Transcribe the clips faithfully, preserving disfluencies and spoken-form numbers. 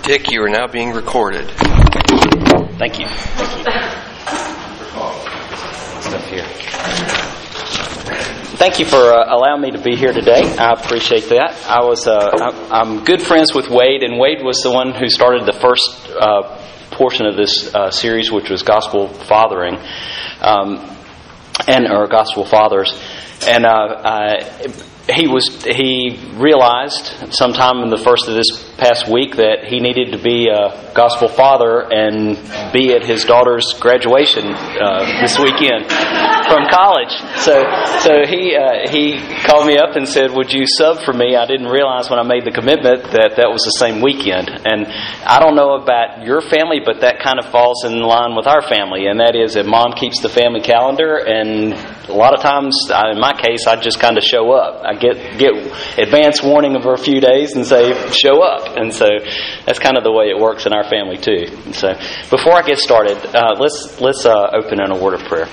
Dick, you are now being recorded. Thank you. Thank you. Stuff here. Thank you for uh, allowing me to be here today. I appreciate that. I was uh, I'm good friends with Wade, and Wade was the one who started the first uh, portion of this uh, series, which was Gospel Fathering, um, and or Gospel Fathers, and uh, I, he was he realized sometime in the first of this past week that he needed to be a gospel father and be at his daughter's graduation uh, this weekend from college. So, so he uh, he called me up and said, "Would you sub for me?" I didn't realize when I made the commitment that that was the same weekend. And I don't know about your family, but that kind of falls in line with our family, and that is that Mom keeps the family calendar, and a lot of times, in my case, I just kind of show up. I get get advance warning of a few days and say, "Show up." And so that's kind of the way it works in our family too. And so before I get started, uh, let's let's uh, open in a word of prayer.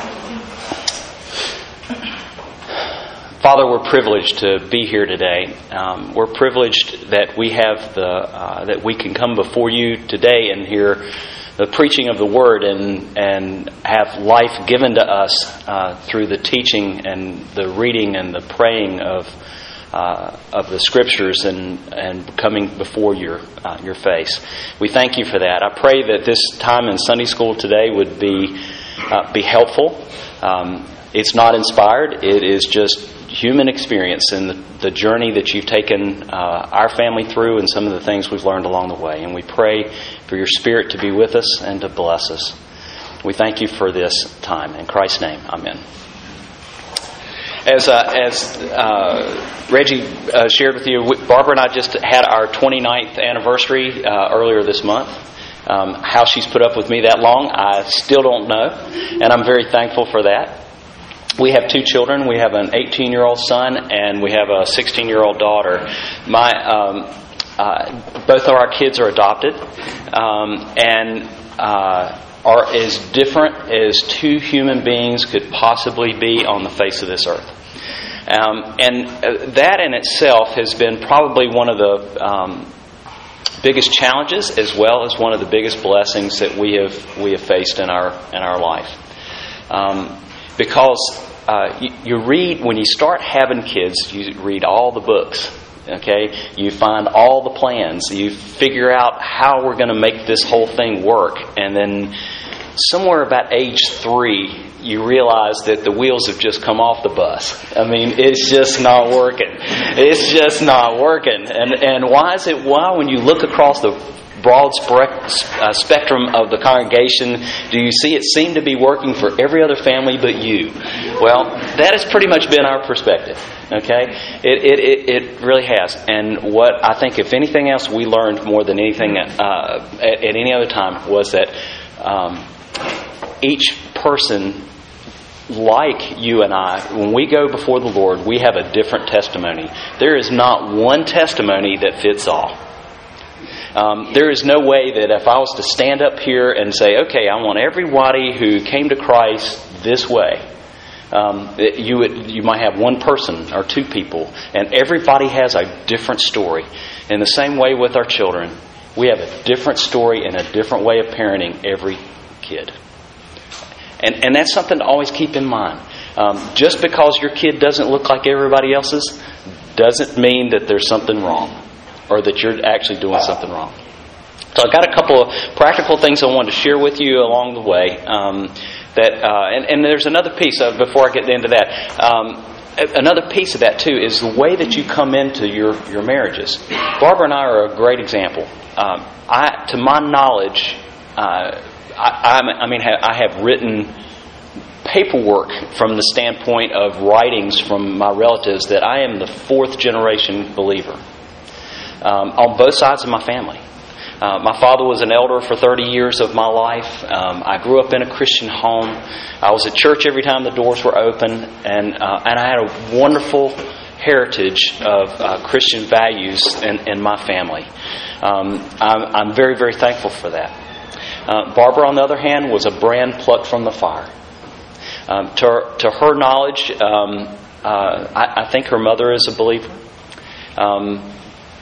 Father, we're privileged to be here today. Um, we're privileged that we have the uh, that we can come before you today and hear the preaching of the Word and and have life given to us uh, through the teaching and the reading and the praying of uh, of the Scriptures and and coming before your uh, your face. We thank you for that. I pray that this time in Sunday school today would be uh, be helpful. Um, it's not inspired. It is just human experience and the, the journey that you've taken uh, our family through and some of the things we've learned along the way. And we pray for your Spirit to be with us and to bless us. We thank you for this time. In Christ's name, amen. As uh, as uh, Reggie uh, shared with you, Barbara and I just had our twenty-ninth anniversary uh, earlier this month. Um, how she's put up with me that long, I still don't know. And I'm very thankful for that. We have two children. We have an eighteen-year-old son and we have a sixteen-year-old daughter. My um, uh, both of our kids are adopted um, and uh, are as different as two human beings could possibly be on the face of this earth. Um, and that in itself has been probably one of the um, biggest challenges, as well as one of the biggest blessings that we have we have faced in our in our life. Um, Because uh, you, you read, when you start having kids, you read all the books, okay? You find all the plans. You figure out how we're going to make this whole thing work. And then somewhere about age three, you realize that the wheels have just come off the bus. I mean, it's just not working. It's just not working. And, and why is it, why when you look across the broad spectrum of the congregation, do you see it seem to be working for every other family but you? Well, that has pretty much been our perspective. Okay, it it it, it really has. And what I think, if anything else, we learned more than anything uh, at, at any other time was that um, each person, like you and I, when we go before the Lord, we have a different testimony. There is not one testimony that fits all. Um, there is no way that if I was to stand up here and say, okay, I want everybody who came to Christ this way, um, you would, you might have one person or two people, and everybody has a different story. In the same way with our children, we have a different story and a different way of parenting every kid. And, and that's something to always keep in mind. Um, just because your kid doesn't look like everybody else's doesn't mean that there's something wrong, or that you're actually doing something wrong. So I've got a couple of practical things I wanted to share with you along the way. Um, that uh, and, and there's another piece of, before I get into that. Um, another piece of that too is the way that you come into your, your marriages. Barbara and I are a great example. Um, I, to my knowledge, uh, I, I mean, I have written paperwork from the standpoint of writings from my relatives that I am the fourth generation believer. Um, on both sides of my family. Uh, my father was an elder for thirty years of my life. Um, I grew up in a Christian home. I was at church every time the doors were open, and uh, and I had a wonderful heritage of uh, Christian values in, in my family. Um, I'm, I'm very, very thankful for that. Uh, Barbara, on the other hand, was a brand plucked from the fire. Um, to, her, to her knowledge, um, uh, I, I think her mother is a believer. Um,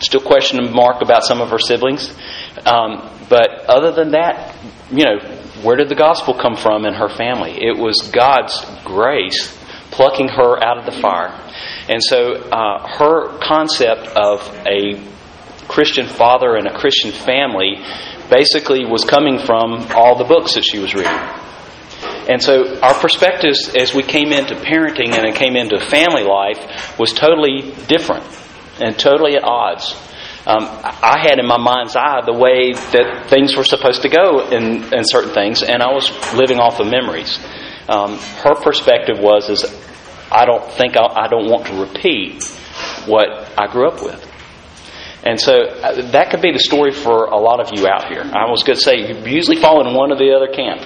Still question mark about some of her siblings. Um, but other than that, you know, where did the gospel come from in her family? It was God's grace plucking her out of the fire. And so uh, her concept of a Christian father and a Christian family basically was coming from all the books that she was reading. And so our perspectives as we came into parenting and it came into family life was totally different and totally at odds. Um, I had in my mind's eye the way that things were supposed to go in, in certain things, and I was living off of memories. Um, her perspective was, is I don't think I'll, I don't want to repeat what I grew up with. And so uh, that could be the story for a lot of you out here. I was going to say, you usually fall in one or the other camp.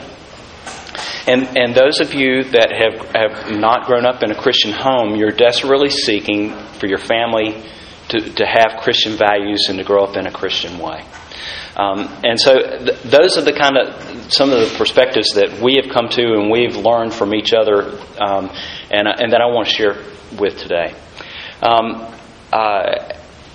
And and those of you that have, have not grown up in a Christian home, you're desperately seeking for your family to, to have Christian values and to grow up in a Christian way. Um, and so th- those are the kind of, some of the perspectives that we have come to and we've learned from each other um, and, and that I want to share with today. Um, uh,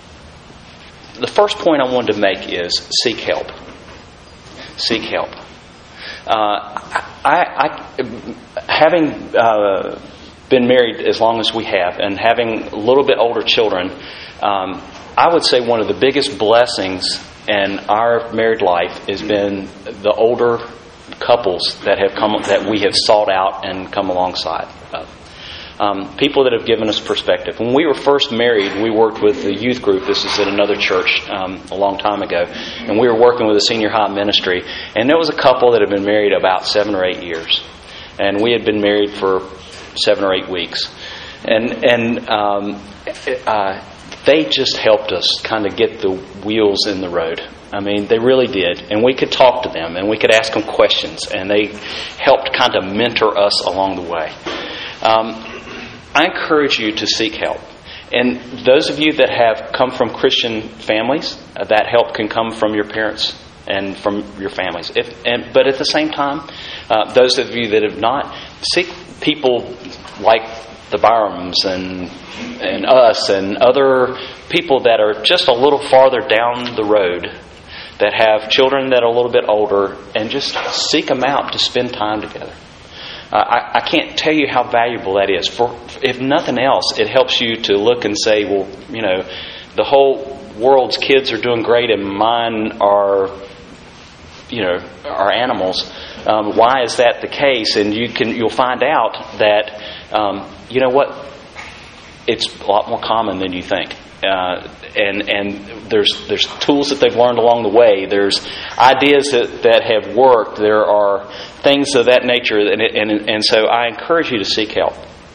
the first point I wanted to make is seek help. Seek help. Uh, I, I, having uh, been married as long as we have and having a little bit older children, um, I would say one of the biggest blessings in our married life has been the older couples that have come that we have sought out and come alongside of. Um, people that have given us perspective. When we were first married, we worked with the youth group. This is at another church um, a long time ago. And we were working with a senior high ministry. And there was a couple that had been married about seven or eight years. And we had been married for seven or eight weeks. And and um, uh, they just helped us kind of get the wheels in the road. I mean, they really did. And we could talk to them and we could ask them questions. And they helped kind of mentor us along the way. Um, I encourage you to seek help. And those of you that have come from Christian families, uh, that help can come from your parents and from your families. If, and, but at the same time, uh, those of you that have not, seek people like the Byrams and and us and other people that are just a little farther down the road that have children that are a little bit older, and just seek them out to spend time together. Uh, I, I can't tell you how valuable that is. For if nothing else, it helps you to look and say, well, you know, the whole world's kids are doing great and mine are, you know, are animals. Um, why is that the case? And you can you'll find out that um, you know what, it's a lot more common than you think. Uh, and and there's there's tools that they've learned along the way. There's ideas that, that have worked. There are things of that nature, and and and so I encourage you to seek help.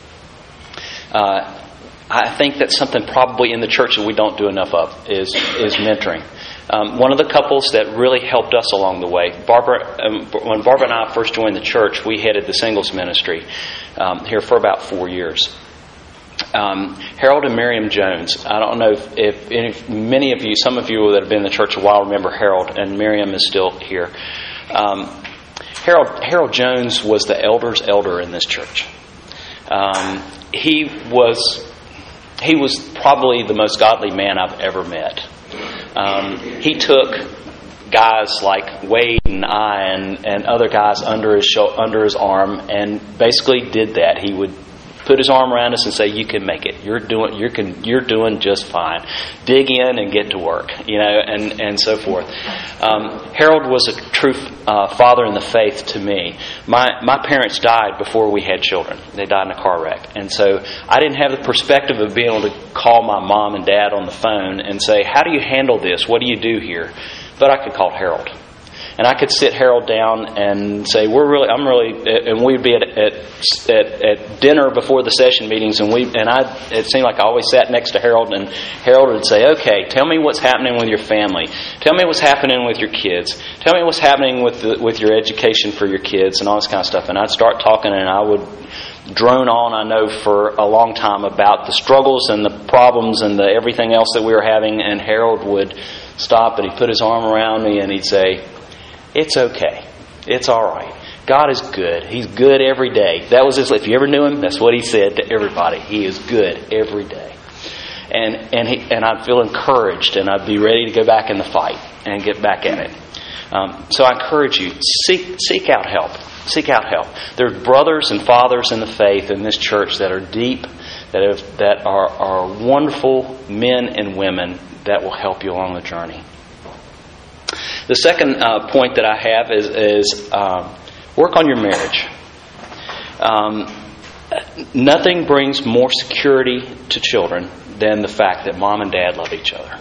Uh, I think that's something probably in the church that we don't do enough of is is mentoring. Um, one of the couples that really helped us along the way, Barbara, um, when Barbara and I first joined the church, we headed the singles ministry um, here for about four years. Um, Harold and Miriam Jones. I don't know if, if, if many of you, some of you that have been in the church a while remember Harold, and Miriam is still here. Um, Harold Harold Jones was the elder's elder in this church. Um, he was he was probably the most godly man I've ever met. Um, he took guys like Wade and I and, and other guys under his show, under his arm, and basically did that. He would put his arm around us and say, "You can make it. You're doing. You're can. You're doing just fine. Dig in and get to work." You know, and and so forth. Um, Harold was a true uh, father in the faith to me. My my parents died before we had children. They died in a car wreck, and so I didn't have the perspective of being able to call my mom and dad on the phone and say, "How do you handle this? What do you do here?" But I could call Harold. And I could sit Harold down and say, "We're really, I'm really," and we'd be at at, at at dinner before the session meetings, and we and I. It seemed like I always sat next to Harold, and Harold would say, "Okay, tell me what's happening with your family. Tell me what's happening with your kids. Tell me what's happening with the, with your education for your kids, and all this kind of stuff." And I'd start talking, and I would drone on, I know, for a long time about the struggles and the problems and the everything else that we were having, and Harold would stop and he'd put his arm around me and he'd say, "It's okay. It's all right. God is good. He's good every day." That was his, if you ever knew him, that's what he said to everybody. He is good every day. and and he, and I'd feel encouraged, and I'd be ready to go back in the fight and get back at it. Um, so I encourage you, seek seek out help. Seek out help. There are brothers and fathers in the faith in this church that are deep, that have, that are, are wonderful men and women that will help you along the journey. The second uh, point that I have is, is uh, work on your marriage. Um, nothing brings more security to children than the fact that mom and dad love each other.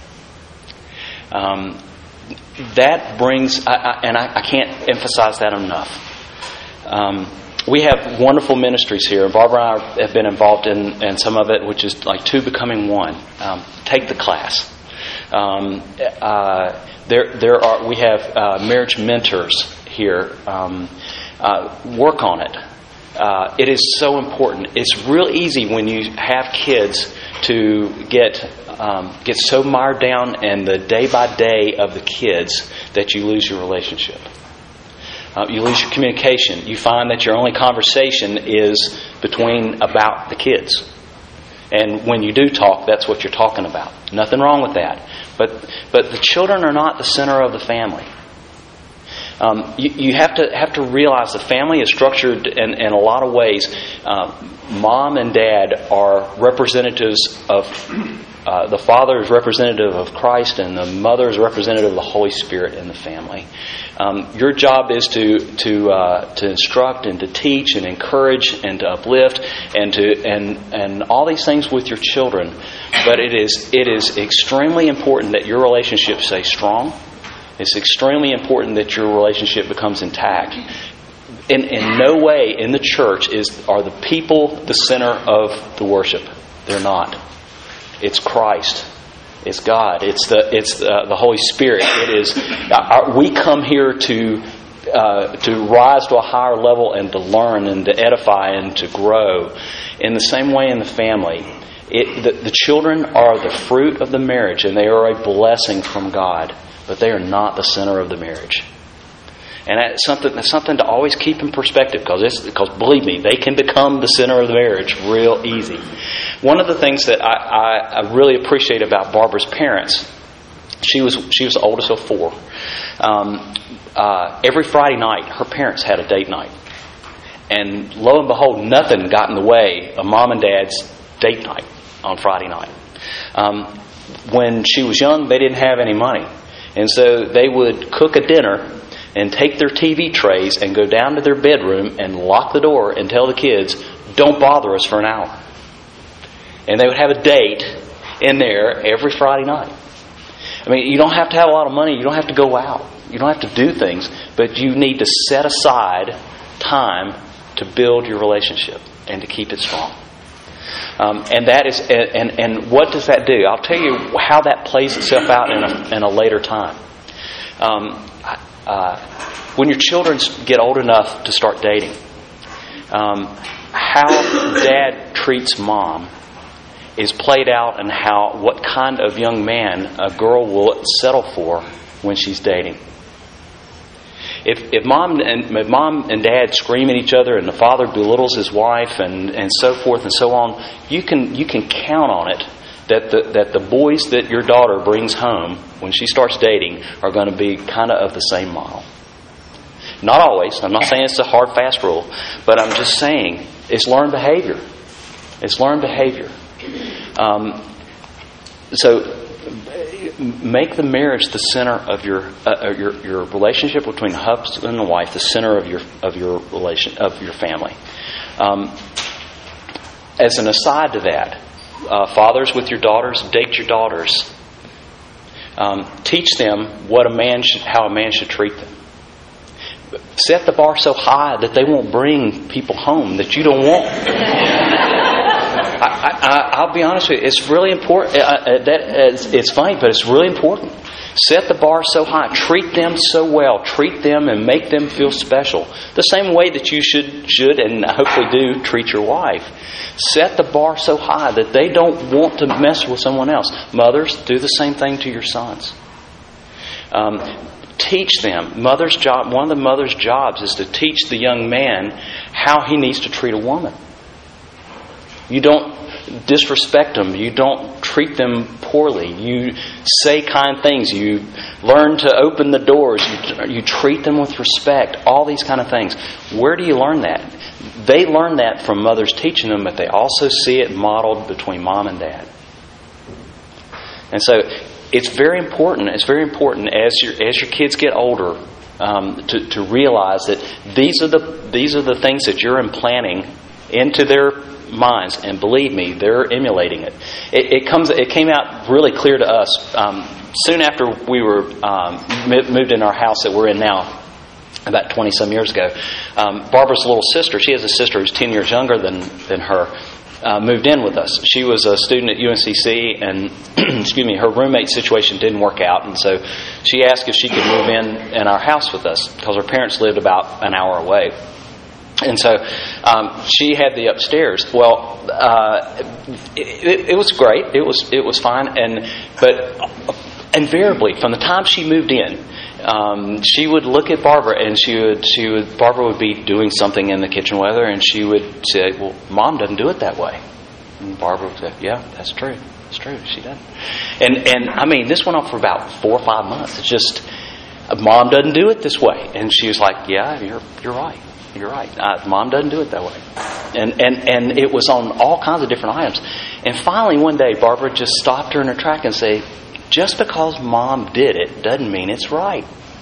Um, that brings, I, I, and I, I can't emphasize that enough. Um, we have wonderful ministries here. Barbara and I have been involved in, in some of it, which is like two becoming one. Um, take the class. Um, uh, there, there are. We have uh, marriage mentors here. Um, uh, work on it. Uh, it is so important. It's real easy when you have kids to get um, get so mired down in the day by day of the kids that you lose your relationship. Uh, you lose your communication. You find that your only conversation is between about the kids. And when you do talk, that's what you're talking about. Nothing wrong with that. But but the children are not the center of the family. Um, you, you have to have to realize the family is structured in, in a lot of ways. Uh, mom and dad are representatives of uh, the father is representative of Christ, and the mother is representative of the Holy Spirit in the family. Um, your job is to to uh, to instruct and to teach and encourage and to uplift and to and and all these things with your children. But it is it is extremely important that your relationship stay strong. It's extremely important that your relationship becomes intact. In in no way in the church is are the people the center of the worship. They're not. It's Christ. It's God. It's the it's the, the Holy Spirit. It is. Our, we come here to uh, to rise to a higher level and to learn and to edify and to grow. In the same way, in the family, it, the, the children are the fruit of the marriage, and they are a blessing from God. But they are not the center of the marriage. And that's something that's something to always keep in perspective, because it's, because believe me, they can become the center of the marriage real easy. One of the things that I, I, I really appreciate about Barbara's parents, she was she was the oldest of four. Um, uh, every Friday night, her parents had a date night, and lo and behold, nothing got in the way of mom and dad's date night on Friday night. Um, when she was young, they didn't have any money, and so they would cook a dinner and take their T V trays and go down to their bedroom and lock the door and tell the kids, "Don't bother us for an hour." And they would have a date in there every Friday night. I mean, you don't have to have a lot of money. You don't have to go out. You don't have to do things. But you need to set aside time to build your relationship and to keep it strong. Um, and that is, and, and what does that do? I'll tell you how that plays itself out in a, in a later time. Um, uh, when your children get old enough to start dating, um, how dad treats mom is played out in how what kind of young man a girl will settle for when she's dating. If if mom and if mom and dad scream at each other and the father belittles his wife and, and so forth and so on, you can you can count on it that the that the boys that your daughter brings home when she starts dating are going to be kind of of the same model. Not always. I'm not saying it's a hard fast rule, but I'm just saying it's learned behavior. It's learned behavior. Um, so make the marriage the center of your uh, your your relationship between husband and wife, the center of your of your relation of your family. Um, as an aside to that, uh, fathers with your daughters, date your daughters. Um, teach them what a man should, how a man should treat them. Set the bar so high that they won't bring people home that you don't want. I, I, I'll be honest with you. It's really important. Uh, that it's, it's funny, but it's really important. Set the bar so high. Treat them so well. Treat them and make them feel special. The same way that you should, should and hopefully do treat your wife. Set the bar so high that they don't want to mess with someone else. Mothers, do the same thing to your sons. Um, teach them. Mother's job. One of the mother's jobs is to teach the young man how he needs to treat a woman. You don't disrespect them. You don't treat them poorly. You say kind things. You learn to open the doors. You, you treat them with respect. All these kind of things. Where do you learn that? They learn that from mothers teaching them, but they also see it modeled between mom and dad. And so it's very important. It's very important as your as your kids get older um, to to realize that these are the these are the things that you're implanting into their minds, and believe me, they're emulating it. It, it comes. It came out really clear to us um, soon after we were um, moved in our house that we're in now, about twenty some years ago. Um, Barbara's little sister. She has a sister who's ten years younger than than her. Uh, moved in with us. She was a student at U N C C, and excuse me, her roommate situation didn't work out, and so she asked if she could move in in our house with us because her parents lived about an hour away. And so um, she had the upstairs. Well, uh, it, it was great. It was it was fine, and but invariably from the time she moved in, Um, she would look at Barbara, and she would, she would, Barbara would be doing something in the kitchen with her, and she would say, "Well, Mom doesn't do it that way." And Barbara would say, "Yeah, that's true. That's true. She doesn't." And and I mean, this went on for about four or five months. It's just, Mom doesn't do it this way, and she was like, "Yeah, you're you're right. You're right. Uh, Mom doesn't do it that way." And and and it was on all kinds of different items. And finally, one day, Barbara just stopped her in her track and said, "Just because Mom did it doesn't mean it's right.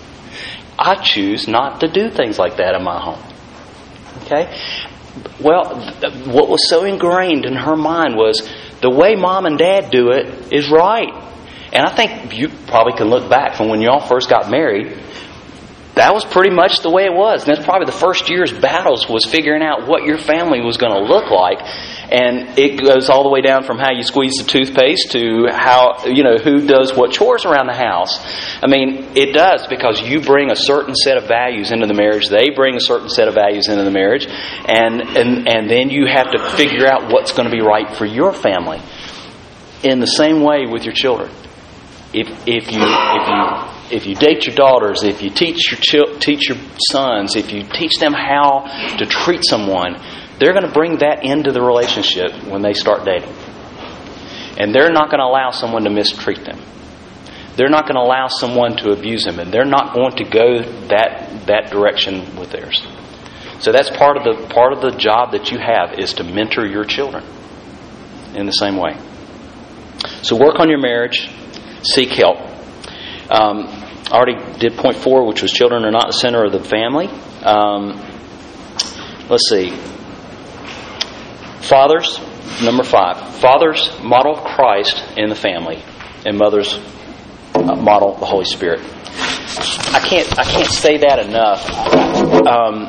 I choose not to do things like that in my home." Okay? Well, th- what was so ingrained in her mind was the way Mom and Dad do it is right. And I think you probably can look back from when y'all first got married. That was pretty much the way it was. And that's probably the first year's battles was figuring out what your family was going to look like. And it goes all the way down from how you squeeze the toothpaste to how, you know, who does what chores around the house. I mean, it does, because you bring a certain set of values into the marriage. They bring a certain set of values into the marriage. And, and, and then you have to figure out what's going to be right for your family. In the same way with your children. If, if you, if you, If you date your daughters, if you teach your chil- teach your sons, if you teach them how to treat someone, they're going to bring that into the relationship when they start dating. And they're not going to allow someone to mistreat them. They're not going to allow someone to abuse them, and they're not going to go that that direction with theirs. So that's part of the part of the job that you have, is to mentor your children in the same way. So work on your marriage, seek help. Um, I already did point four, which was children are not the center of the family. Um, let's see. Fathers, number five. Fathers model Christ in the family, and mothers uh, model the Holy Spirit. I can't. I can't say that enough. Um,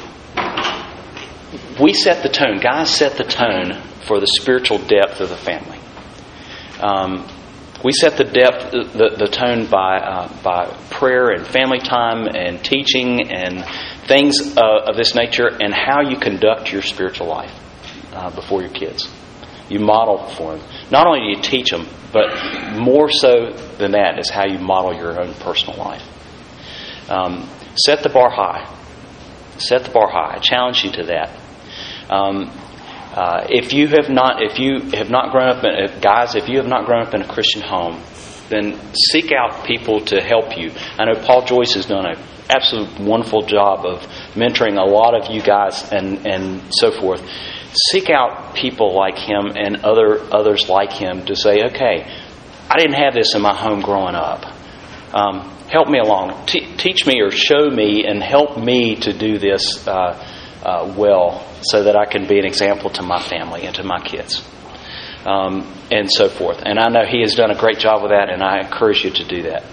we set the tone. Guys set the tone for the spiritual depth of the family. Um, We set the depth, the, the tone by uh, by prayer and family time and teaching and things uh, of this nature, and how you conduct your spiritual life uh, before your kids. You model for them. Not only do you teach them, but more so than that is how you model your own personal life. Um, set the bar high. Set the bar high. I challenge you to that. Um, Uh, if you have not, if you have not grown up in, if, guys, if you have not grown up in a Christian home, then seek out people to help you. I know Paul Joyce has done an absolute wonderful job of mentoring a lot of you guys and, and so forth. Seek out people like him and other others like him to say, okay, I didn't have this in my home growing up. Um, help me along. Te- teach me or show me and help me to do this uh, uh, well, so that I can be an example to my family and to my kids, um, and so forth. And I know he has done a great job with that, and I encourage you to do that.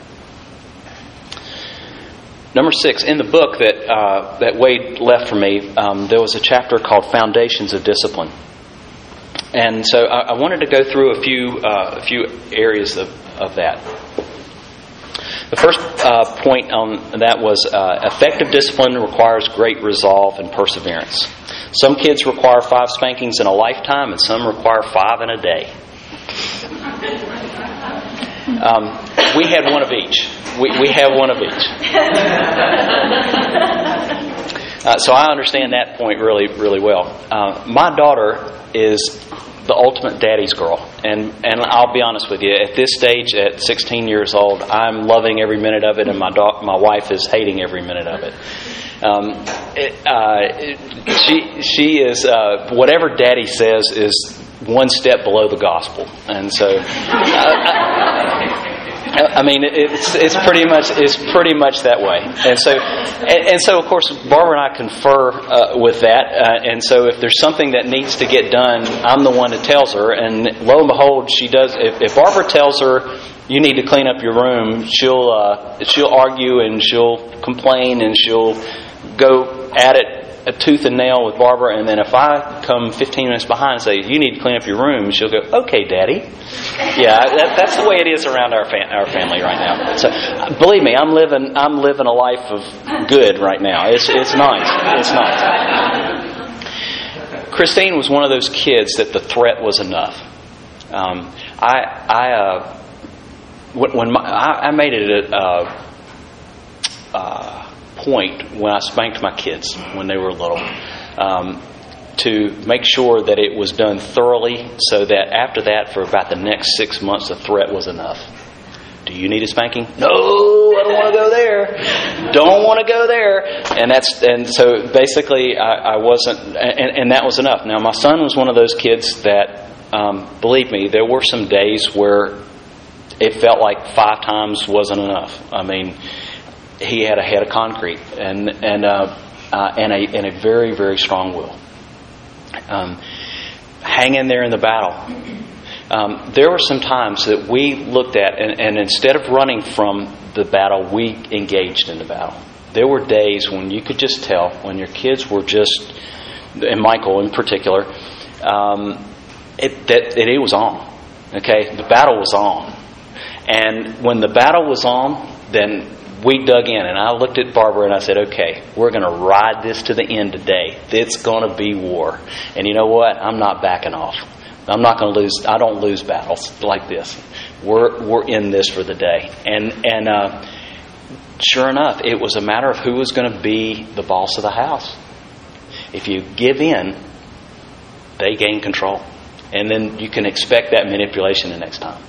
Number six, in the book that uh, that Wade left for me, um, there was a chapter called Foundations of Discipline. And so I, I wanted to go through a few uh, a few areas of, of that. The first uh, point on that was uh, effective discipline requires great resolve and perseverance. Some kids require five spankings in a lifetime, and some require five in a day. Um, we had one of each. We, we have one of each. Uh, so I understand that point really, really well. Uh, my daughter is the ultimate daddy's girl. And and I'll be honest with you, at this stage, at sixteen years old, I'm loving every minute of it, and my da- my wife is hating every minute of it. Um, it, uh, it, she she is uh, whatever Daddy says is one step below the gospel, and so uh, I, I mean it's it's pretty much it's pretty much that way. And so and, and so of course Barbara and I confer uh, with that, uh, and so if there's something that needs to get done, I'm the one that tells her, and lo and behold, she does. If, if Barbara tells her, you need to clean up your room, she'll uh, she'll argue and she'll complain and she'll go at it a tooth and nail with Barbara, and then if I come fifteen minutes behind and say, you need to clean up your room, she'll go, okay, Daddy. Yeah, that, that's the way it is around our fam- our family right now. So believe me, I'm living I'm living a life of good right now. It's it's nice. It's nice. Christine was one of those kids that the threat was enough. Um, I I uh, when, when my, I, I made it a uh, uh, point when I spanked my kids when they were little, um, to make sure that it was done thoroughly, so that after that, for about the next six months, the threat was enough. Do you need a spanking? No, I don't want to go there. Don't want to go there. And that's and so basically, I, I wasn't, and, and that was enough. Now, my son was one of those kids that, um, believe me, there were some days where it felt like five times wasn't enough. I mean, he had a head of concrete and and uh, uh, and a and a very very strong will. Um, hang in there in the battle. Um, there were some times that we looked at, and, and instead of running from the battle, we engaged in the battle. There were days when you could just tell when your kids were just, and Michael in particular, um, it, that, that it was on. Okay, the battle was on, and when the battle was on, then we dug in, and I looked at Barbara and I said, okay, we're going to ride this to the end today. It's going to be war. And you know what? I'm not backing off. I'm not going to lose. I don't lose battles like this. We're we're in this for the day. And and uh, sure enough, it was a matter of who was going to be the boss of the house. If you give in, they gain control. And then you can expect that manipulation the next time.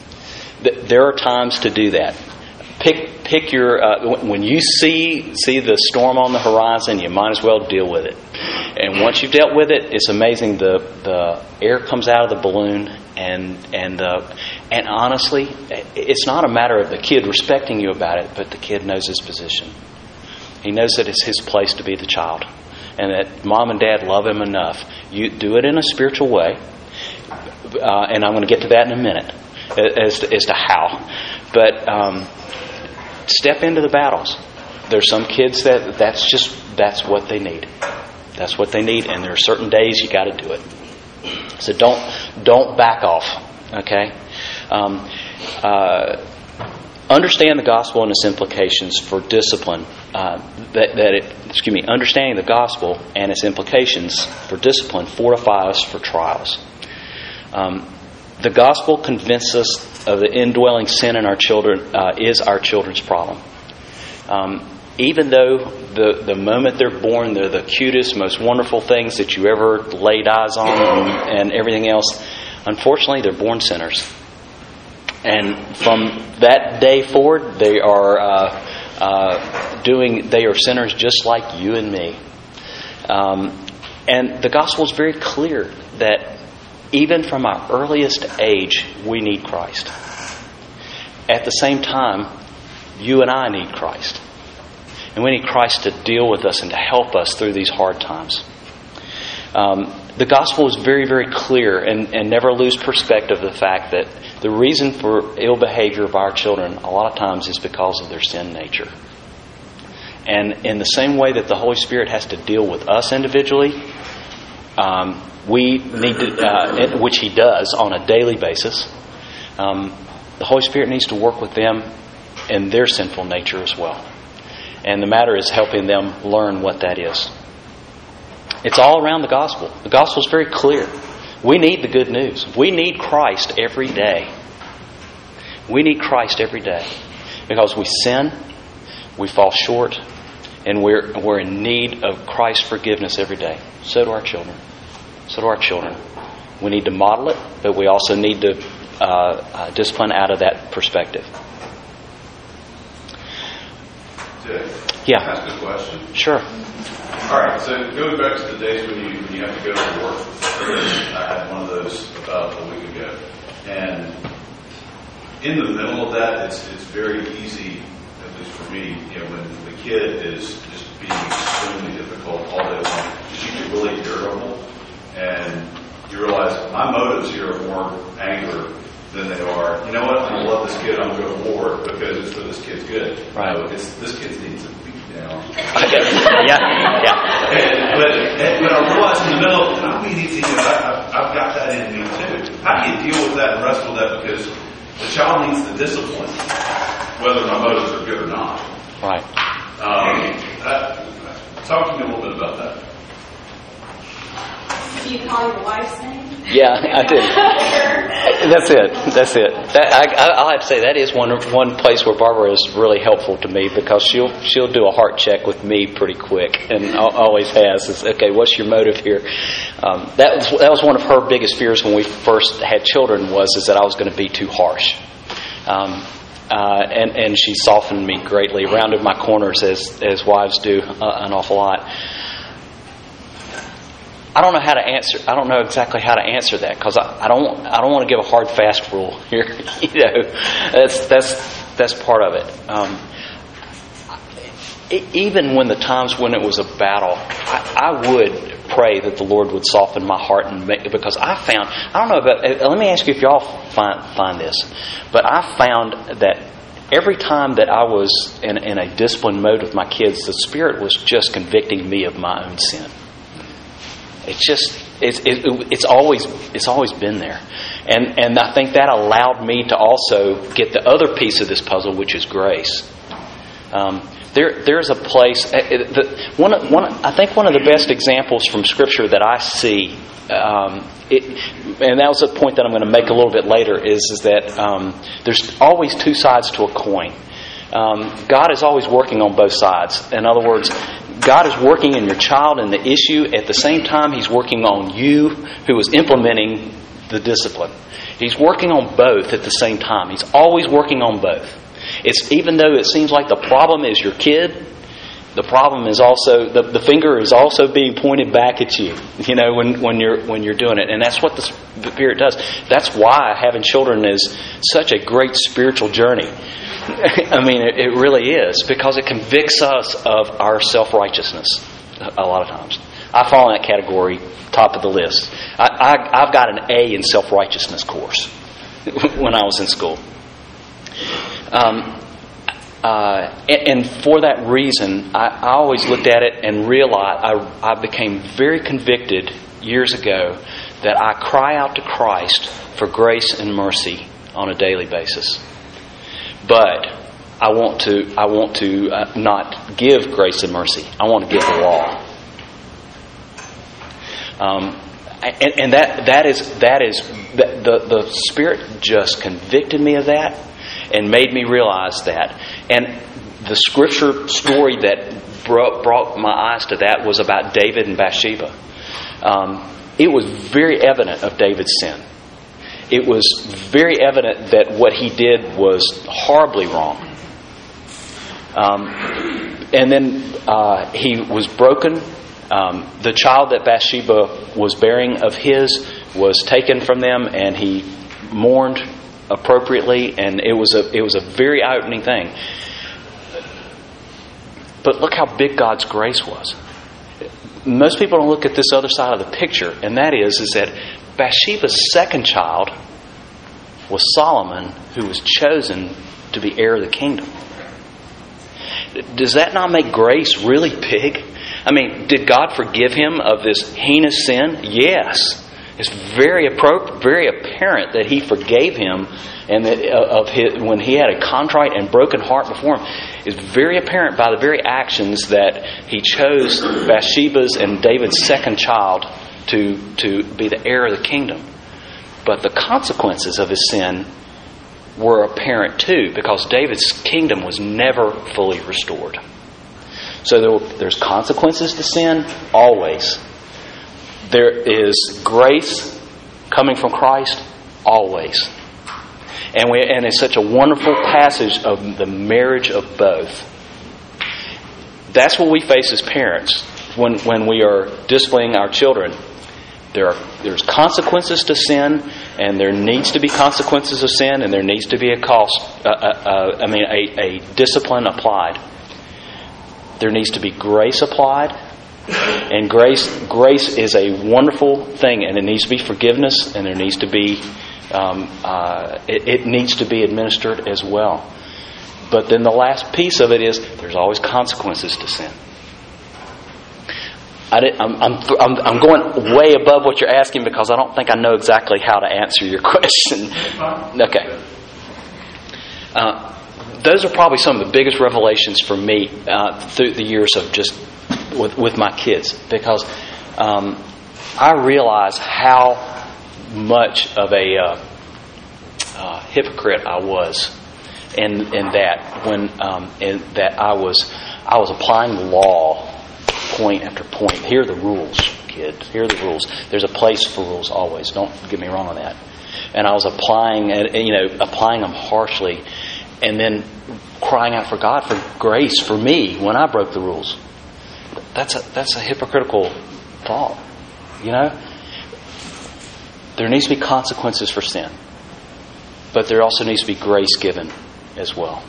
There are times to do that. Pick pick your uh, when you see see the storm on the horizon, you might as well deal with it. And once you've dealt with it, it's amazing. The the air comes out of the balloon, and and uh, and honestly, it's not a matter of the kid respecting you about it, but the kid knows his position. He knows that it's his place to be the child, and that mom and dad love him enough. You do it in a spiritual way, uh, and I'm going to get to that in a minute as to, as to how, but. Um, Step into the battles. There's some kids that that's just that's what they need. That's what they need, and there are certain days you got to do it. So don't don't back off. Okay. Um, uh, understand the gospel and its implications for discipline. Uh, that that it, excuse me. Understanding the gospel and its implications for discipline fortify us for trials. Um, The gospel convinces us of the indwelling sin in our children uh, is our children's problem. Um, even though the, the moment they're born, they're the cutest, most wonderful things that you ever laid eyes on and, and everything else, unfortunately, they're born sinners. And from that day forward, they are uh, uh, doing. They are sinners just like you and me. Um, and the gospel is very clear that. Even from our earliest age, we need Christ. At the same time, you and I need Christ. And we need Christ to deal with us and to help us through these hard times. Um, the gospel is very, very clear, and, and never lose perspective of the fact that the reason for ill behavior of our children a lot of times is because of their sin nature. And in the same way that the Holy Spirit has to deal with us individually, um, we need to, uh, which He does on a daily basis. Um, the Holy Spirit needs to work with them in their sinful nature as well. And the matter is helping them learn what that is. It's all around the gospel. The gospel is very clear. We need the good news. We need Christ every day. We need Christ every day. Because we sin, we fall short, and we're, we're in need of Christ's forgiveness every day. So do our children. So do our children. We need to model it, but we also need to uh, uh, discipline out of that perspective. Dick, Yeah. can I ask a question? Sure. All right, so going back to the days when you when you have to go to work, I had one of those about a week ago, and in the middle of that, it's it's very easy, at least for me, you know, when the kid is just being extremely difficult all day long, you get really irritable, and you realize my motives here are more anger than they are, you know what, I'm going to love this kid, I'm going to go forward because it's for this kid's good. Right. You know, it's, this kid needs a beat down. yeah, yeah. And, but, and, but I realized in the middle, I mean, you know, I, I've, I've got that in me too. How do you deal with that and wrestle with that? Because the child needs the discipline, whether my motives are good or not. Right. Um, that, talk to me a little bit about that. Do you call your wife's name? Yeah, I did. That's it. That's it. That, I, I'll have to say that is one one place where Barbara is really helpful to me, because she'll she'll do a heart check with me pretty quick, and always has. Is okay. What's your motive here? Um, that was that was one of her biggest fears when we first had children, was is that I was going to be too harsh. Um, uh, and and she softened me greatly, rounded my corners as as wives do uh, an awful lot. I don't know how to answer. I don't know exactly how to answer that, because I, I don't. I don't want to give a hard, fast rule here. you know, that's that's that's part of it. Um, it. Even when the times when it was a battle, I, I would pray that the Lord would soften my heart, and make, because I found. I don't know about. Let me ask you if y'all find find this, but I found that every time that I was in, in a disciplined mode with my kids, the Spirit was just convicting me of my own sin. It's just it's it, it's always it's always been there, and and I think that allowed me to also get the other piece of this puzzle, which is grace. Um, there there's a place. The, one one I think one of the best examples from Scripture that I see, um, it, and that was a point that I'm going to make a little bit later, is is that um, there's always two sides to a coin. Um, God is always working on both sides. In other words, God is working in your child and the issue. At the same time, He's working on you, who is implementing the discipline. He's working on both at the same time. He's always working on both. It's even though it seems like the problem is your kid, the problem is also the, the finger is also being pointed back at you. You know, when, when you're when you're doing it, and that's what the Spirit does. That's why having children is such a great spiritual journey. I mean, it, it really is, because it convicts us of our self-righteousness a lot of times. I fall in that category, top of the list. I, I, I've got an A in self-righteousness course when I was in school. Um, uh, and, and for that reason, I, I always looked at it and realized, I, I became very convicted years ago that I cry out to Christ for grace and mercy on a daily basis. But I want to I want to uh, not give grace and mercy. I want to give the law. Um, and, and that that is that is the, the the Spirit just convicted me of that and made me realize that. And the Scripture story that brought, brought my eyes to that was about David and Bathsheba. Um, it was very evident of David's sin. It was very evident that what he did was horribly wrong. Um, and then uh, he was broken. Um, the child that Bathsheba was bearing of his was taken from them, and he mourned appropriately. And it was a it was a very eye-opening thing. But look how big God's grace was. Most people don't look at this other side of the picture, and that is is that Bathsheba's second child was Solomon, who was chosen to be heir of the kingdom. Does that not make grace really big? I mean, did God forgive him of this heinous sin? Yes. It's very appropriate, very apparent that He forgave him, and that of his, when he had a contrite and broken heart before Him. It's very apparent by the very actions that He chose Bathsheba's and David's second child to to be the heir of the kingdom. But the consequences of his sin were apparent too, because David's kingdom was never fully restored. So there, there's consequences to sin, always. There is grace, coming from Christ? Always. And we and it's such a wonderful passage of the marriage of both. That's what we face as parents when, when we are disciplining our children. There are there's consequences to sin, and there needs to be consequences of sin, and there needs to be a cost. Uh, uh, I mean, a, a discipline applied. There needs to be grace applied, and grace grace is a wonderful thing, and it needs to be forgiveness, and there needs to be um, uh, it, it needs to be administered as well. But then the last piece of it is there's always consequences to sin. I did, I'm, I'm, I'm, I'm going way above what you're asking because I don't think I know exactly how to answer your question. Okay. Uh, those are probably some of the biggest revelations for me uh, through the years of just with, with my kids, because um, I realize how much of a uh, uh, hypocrite I was in in that when um, in that I was I was applying the law. Point after point. Here are the rules, kids. Here are the rules. There's a place for rules always. Don't get me wrong on that. And I was applying, and you know, applying them harshly, and then crying out for God for grace for me when I broke the rules. That's a that's a hypocritical thought. You know, there needs to be consequences for sin, but there also needs to be grace given as well.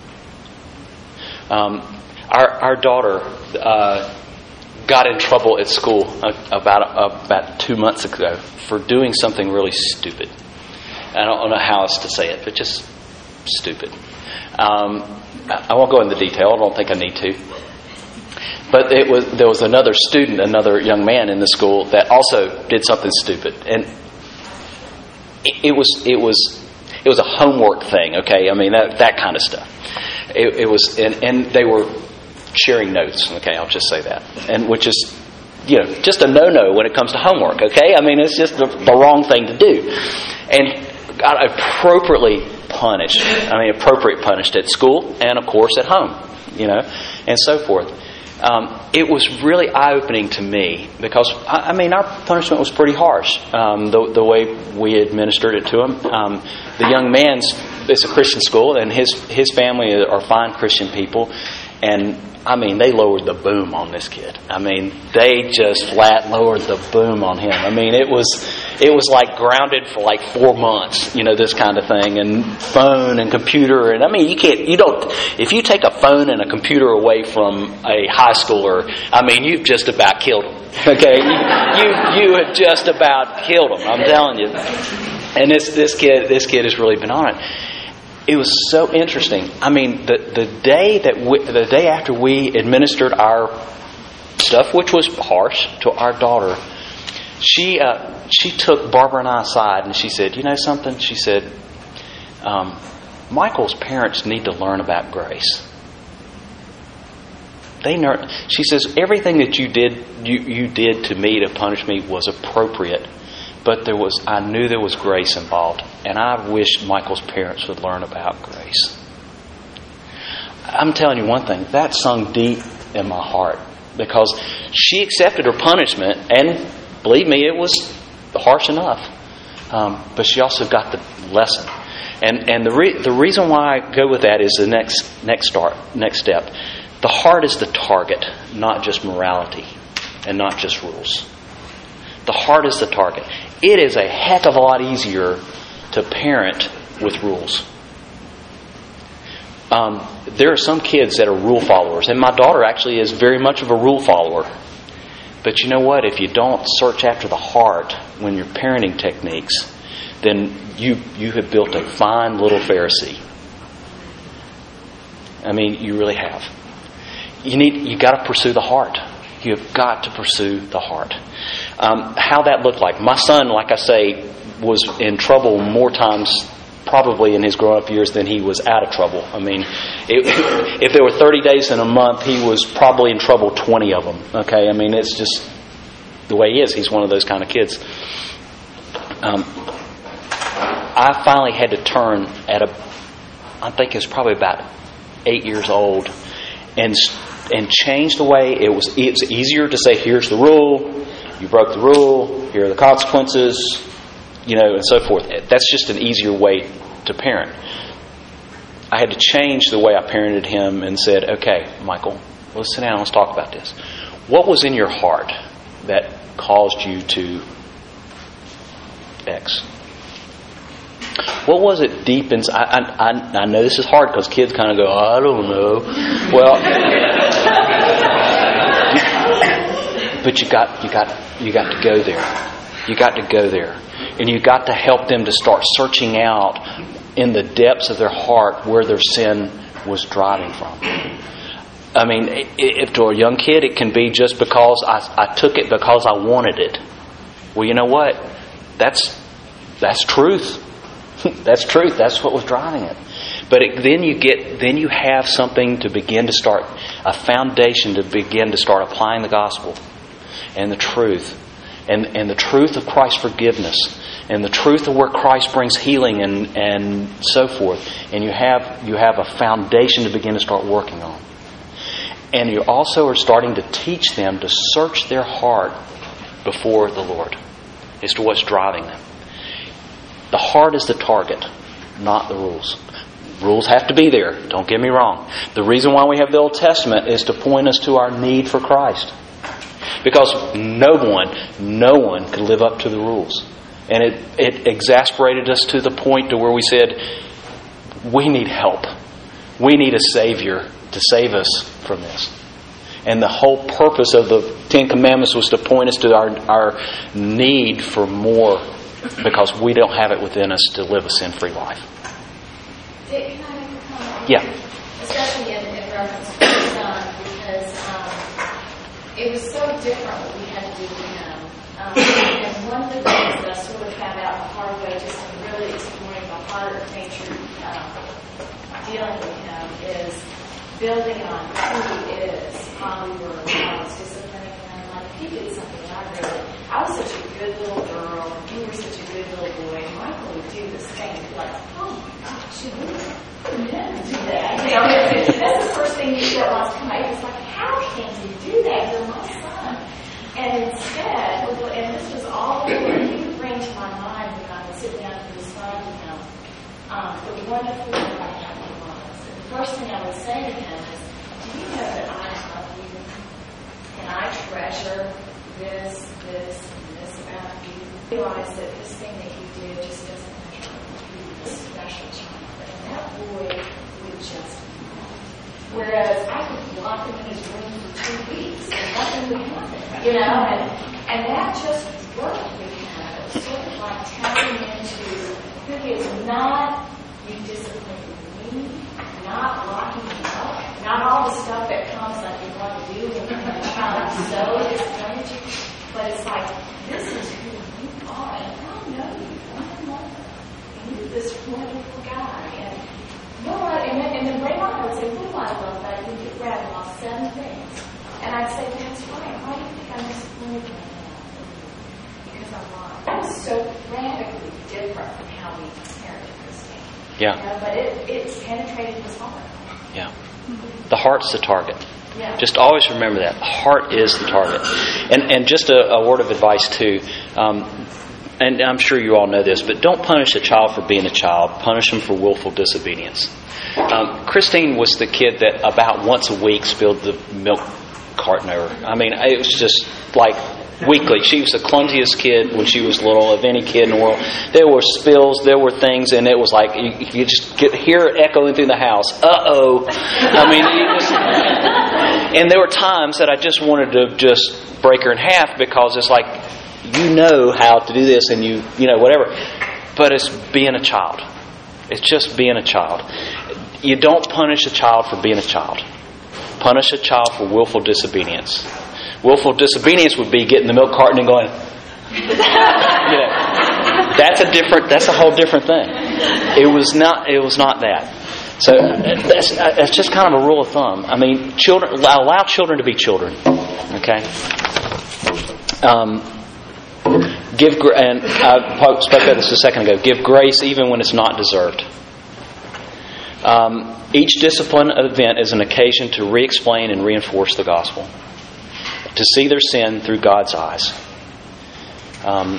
Um, our our daughter. Uh, got in trouble at school about about two months ago for doing something really stupid. I don't know how else to say it, but just stupid. Um, I won't go into detail. I don't think I need to. But it was there was another student, another young man in the school that also did something stupid, and it, it was it was it was a homework thing. Okay, I mean that that kind of stuff. It, it was, and, and they were. Sharing notes, okay, I'll just say that, and which is, you know, just a no-no when it comes to homework, okay? I mean, it's just the, the wrong thing to do, and got appropriately punished. I mean, appropriate punished at school and, of course, at home, you know, and so forth. Um, it was really eye-opening to me because, I, I mean, our punishment was pretty harsh, um, the, the way we administered it to him. Um, the young man's, it's a Christian school, and his his family are fine Christian people, and I mean, they lowered the boom on this kid. I mean, they just flat lowered the boom on him. I mean, it was it was like grounded for like four months, you know, this kind of thing, and phone and computer. And I mean, you can't, you don't, if you take a phone and a computer away from a high schooler, I mean, you've just about killed him. Okay, you you, you have just about killed him. I'm telling you. And this this kid this kid has really been on it. It was so interesting. I mean, the the day that we, the day after we administered our stuff, which was harsh, to our daughter, she uh, she took Barbara and I aside and she said, "You know something?" She said, um, "Michael's parents need to learn about grace." They ner- She says, "Everything that you did you you did to me to punish me was appropriate." But there was, I knew there was grace involved, and I wish Michael's parents would learn about grace. I'm telling you one thing, that sung deep in my heart, because she accepted her punishment, and believe me, it was harsh enough. Um, but she also got the lesson, and and the re- the reason why I go with that is the next next start next step. The heart is the target, not just morality, and not just rules. The heart is the target. It is a heck of a lot easier to parent with rules. Um, there are some kids that are rule followers, and my daughter actually is very much of a rule follower. But you know what? If you don't search after the heart when you're parenting techniques, then you you have built a fine little Pharisee. I mean, you really have. You need you got to pursue the heart. You have got to pursue the heart. Um, how that looked like. My son, like I say, was in trouble more times probably in his growing-up years than he was out of trouble. I mean, it, if there were thirty days in a month, he was probably in trouble twenty of them. Okay, I mean, it's just the way he is. He's one of those kind of kids. Um, I finally had to turn at a, I think it was probably about eight years old, and and change the way it was. It's easier to say, here's the rule, you broke the rule, here are the consequences. you know, and so forth. That's just an easier way to parent. I had to change the way I parented him and said, okay, Michael, let's sit down and let's talk about this. What was in your heart that caused you to X? What was it deep inside? I, I, I know this is hard because kids kind of go, I don't know. Well, but you got you got you got to go there. You got to go there, and you got to help them to start searching out in the depths of their heart where their sin was driving from. I mean, if to a young kid, it can be just because I, I took it because I wanted it. Well, you know what? That's that's truth. That's truth. That's what was driving it. But it, then you get, then you have something to begin to start, a foundation to begin to start applying the gospel and the truth, and and the truth of Christ's forgiveness, and the truth of where Christ brings healing and and so forth. And you have you have a foundation to begin to start working on. And you also are starting to teach them to search their heart before the Lord as to what's driving them. The heart is the target, not the rules. Rules have to be there, don't get me wrong. The reason why we have the Old Testament is to point us to our need for Christ. Because no one, no one could live up to the rules. And it, it exasperated us to the point to where we said, we need help. We need a Savior to save us from this. And the whole purpose of the Ten Commandments was to point us to our, our need for more, because we don't have it within us to live a sin-free life. Dick, can I make a comment? Yeah. Especially in, in reference to my son, because um, it was so different what we had to do with him. Um, and one of the things that I sort of found out the hard way, just in really exploring the heart of nature, um, dealing with him, is building on who he is, how we were, how I was disciplining him. Like, if he did something I really, I was such a good little girl, and you were such a good little boy, and Michael would do this thing, and be like, oh my gosh, you would never do that. You know, that's the first thing that wants to come out. It's like, how can you do that? You're my son. And instead, and this was all that he would bring to my mind when I would sit down and respond to him, um, the wonderful thing I have in was. And the first thing I would say to him is, do you know that I love you? And I treasure this, this, and this about you. Realize that this thing that you did just doesn't measure up to a special child. And that boy would just be. Whereas I could lock him in his room for two weeks and nothing would happen. You know, and and that just worked with him. It was sort of like tapping into who he is. Not you disciplining me, not locking me up, not all the stuff that comes that you want to do when you're a child so disappointed you. But it's like, this is who you are, and I know you. I love you. And you're this wonderful guy. And you know what? And then, and then Raymond would say, what do I love that? You get rattled off seven things. And I'd say, that's right. Why do you think I'm disappointed in that? Because I'm not. That was so radically different from how we parented Christine. Yeah. You know, but it, it's penetrated his heart. Yeah. The heart's the target. Yeah. Just always remember that. The heart is the target. And and just a, a word of advice, too. Um, and I'm sure you all know this, but don't punish a child for being a child. Punish them for willful disobedience. Um, Christine was the kid that about once a week spilled the milk carton over. I mean, it was just like weekly. She was the clumsiest kid when she was little of any kid in the world. There were spills, there were things, and it was like you, you just get hear it echoing through the house. Uh-oh. I mean, you just... And there were times that I just wanted to just break her in half, because it's like, you know how to do this, and you, you know, whatever. But it's being a child. It's just being a child. You don't punish a child for being a child. Punish a child for willful disobedience. Willful disobedience would be getting the milk carton and going, you know, that's a different, that's a whole different thing. It was not, it was not that. So that's, that's just kind of a rule of thumb. I mean, children, allow children to be children. Okay. Um, give and I spoke about this a second ago. Give grace even when it's not deserved. Um, each discipline event is an occasion to re-explain and reinforce the gospel, to see their sin through God's eyes. Um,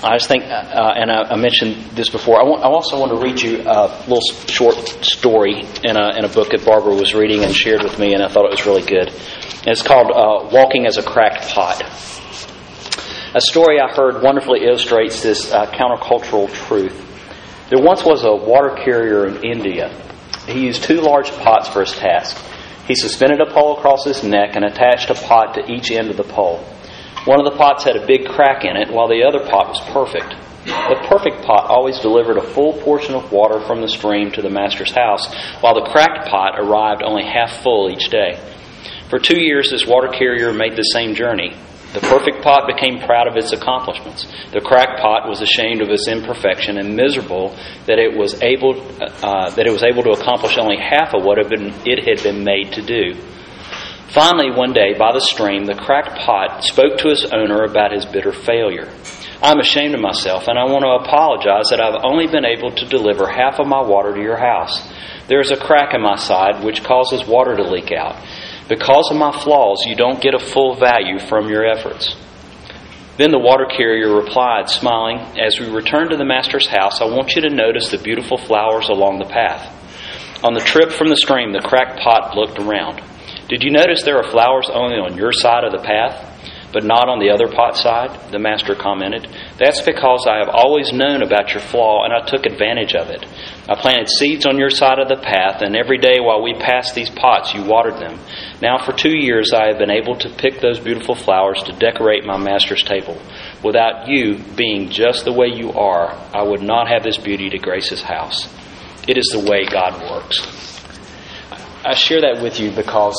I just think, uh, and I, I mentioned this before, I, want, I also want to read you a little short story in a, in a book that Barbara was reading and shared with me, and I thought it was really good. And it's called uh, Walking as a Cracked Pot. A story I heard wonderfully illustrates this uh, countercultural truth. There once was a water carrier in India. He used two large pots for his task. He suspended a pole across his neck and attached a pot to each end of the pole. One of the pots had a big crack in it, while the other pot was perfect. The perfect pot always delivered a full portion of water from the stream to the master's house, while the cracked pot arrived only half full each day. For two years, this water carrier made the same journey. The perfect pot became proud of its accomplishments. The cracked pot was ashamed of its imperfection and miserable that it was able uh, that it was able to accomplish only half of what it had been, it had been made to do. Finally, one day, by the stream, the cracked pot spoke to its owner about his bitter failure. "I'm ashamed of myself, and I want to apologize that I've only been able to deliver half of my water to your house. There is a crack in my side which causes water to leak out. Because of my flaws, you don't get a full value from your efforts." Then the water carrier replied, smiling, "As we return to the master's house, I want you to notice the beautiful flowers along the path." On the trip from the stream, the cracked pot looked around. "Did you notice there are flowers only on your side of the path, but not on the other pot side?" the master commented. "That's because I have always known about your flaw, and I took advantage of it. I planted seeds on your side of the path, and every day while we passed these pots, you watered them. Now for two years I have been able to pick those beautiful flowers to decorate my master's table. Without you being just the way you are, I would not have this beauty to grace his house." It is the way God works. I share that with you because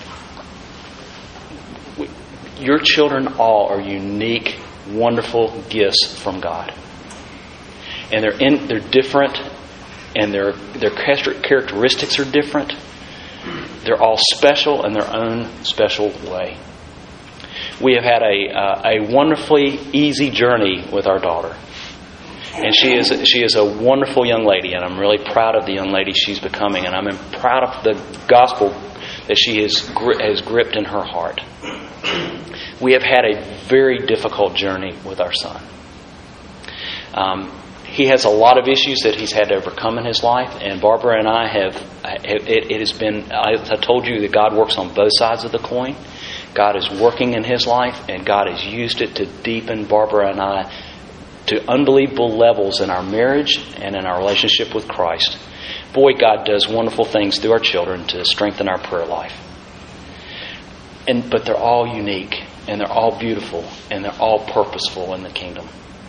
your children all are unique, wonderful gifts from God. And they're in, they're different, and their their characteristics are different. They're all special in their own special way. We have had a uh, a wonderfully easy journey with our daughter, and she is she is a wonderful young lady, and I'm really proud of the young lady she's becoming, and I'm proud of the gospel that she has has gripped in her heart. We have had a very difficult journey with our son. Um, he has a lot of issues that he's had to overcome in his life, and Barbara and I have, it, it has been, I, I told you that God works on both sides of the coin. God is working in his life, and God has used it to deepen Barbara and I to unbelievable levels in our marriage and in our relationship with Christ. Boy, God does wonderful things through our children to strengthen our prayer life. And but they're all unique, and they're all beautiful, and they're all purposeful in the kingdom.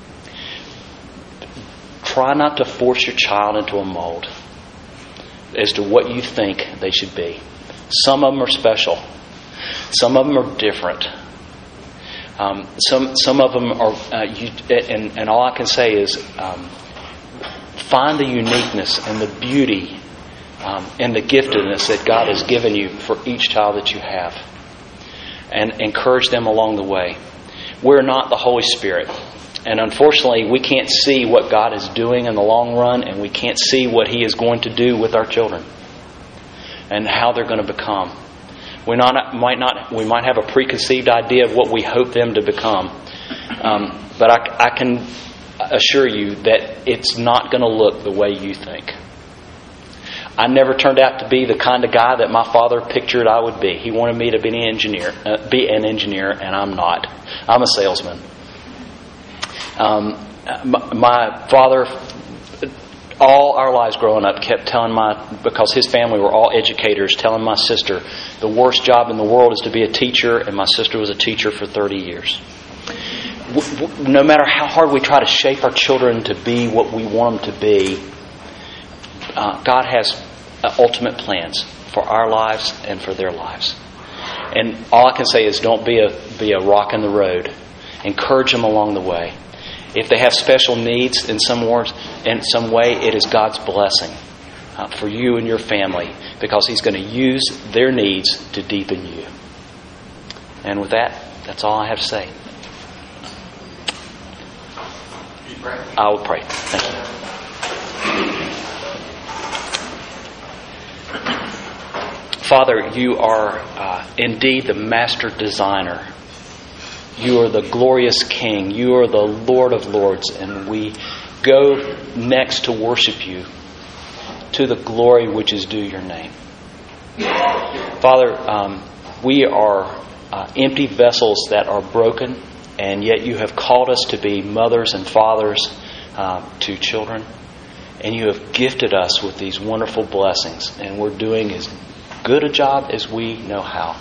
Try not to force your child into a mold as to what you think they should be. Some of them are special. Some of them are different. Um, some some of them are, uh, you, and, and all I can say is um, find the uniqueness and the beauty um, and the giftedness that God has given you for each child that you have. And encourage them along the way. We're not the Holy Spirit. And unfortunately, we can't see what God is doing in the long run, and we can't see what He is going to do with our children and how they're going to become. We not might not we might have a preconceived idea of what we hope them to become, um, but I, I can assure you that it's not going to look the way you think. I never turned out to be the kind of guy that my father pictured I would be. He wanted me to be an engineer, uh, be an engineer, and I'm not. I'm a salesman. Um, my, my father, all our lives growing up, kept telling my, because his family were all educators, telling my sister the worst job in the world is to be a teacher, and my sister was a teacher for thirty years. No matter how hard we try to shape our children to be what we want them to be, uh, God has uh, ultimate plans for our lives and for their lives. And all I can say is don't be a be a rock in the road. Encourage them along the way. If they have special needs in some words, in some way, it is God's blessing uh, for you and your family, because He's going to use their needs to deepen you. And with that, that's all I have to say. I will pray. Thank you. Father, you are uh, indeed the master designer You are the glorious King. You are the Lord of Lords. And we go next to worship you to the glory which is due your name. Father, um, we are uh, empty vessels that are broken, and yet you have called us to be mothers and fathers uh, to children. And you have gifted us with these wonderful blessings. And we're doing as good a job as we know how.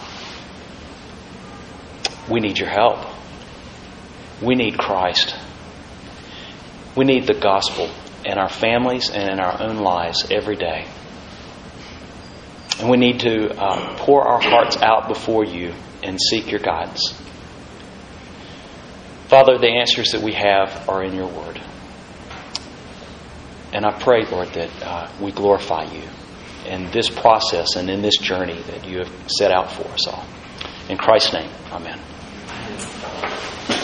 We need your help. We need Christ. We need the gospel in our families and in our own lives every day. And we need to uh, pour our hearts out before you and seek your guidance. Father, the answers that we have are in your word. And I pray, Lord, that uh, we glorify you in this process and in this journey that you have set out for us all. In Christ's name, amen.